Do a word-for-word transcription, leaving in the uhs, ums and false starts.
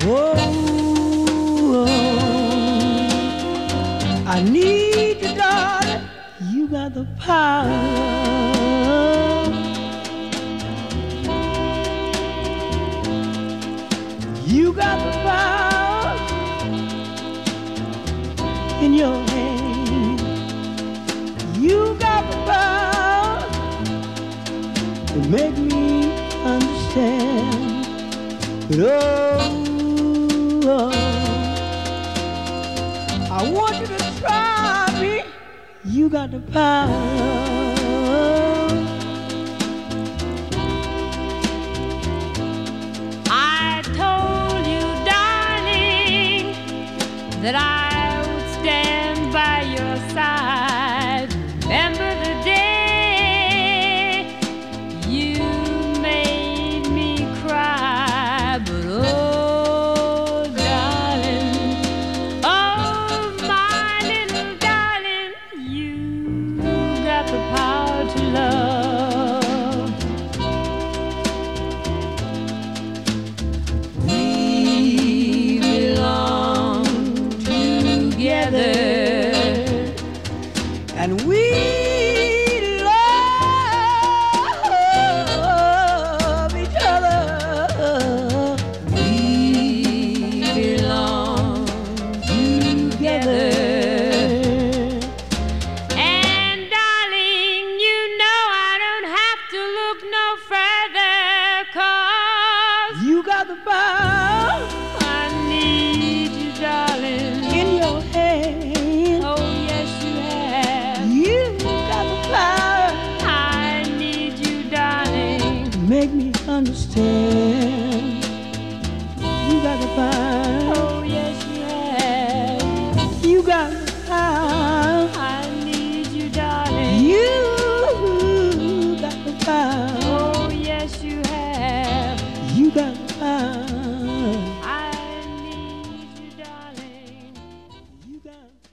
Oh, oh, I need you, darling. You got the power. You got the power in your hand. You got the power to make me understand. But oh, oh, I want you to try me. You got the power. That I would stand by your side. Remember the day you made me cry. But oh, darling, oh, my little darling, you got the power to love. We belong together, and we love each other. We belong together. And darling, you know I don't have to look no further, 'cause you got the power. I need you, darling, in your hand. Oh yes, you have. You got the power. I need you, darling. Make me understand. You got the power. Oh yes, you have. You got the power. I need you, darling. You got the power. Oh yes, you have. You got the power. I need you, darling. You got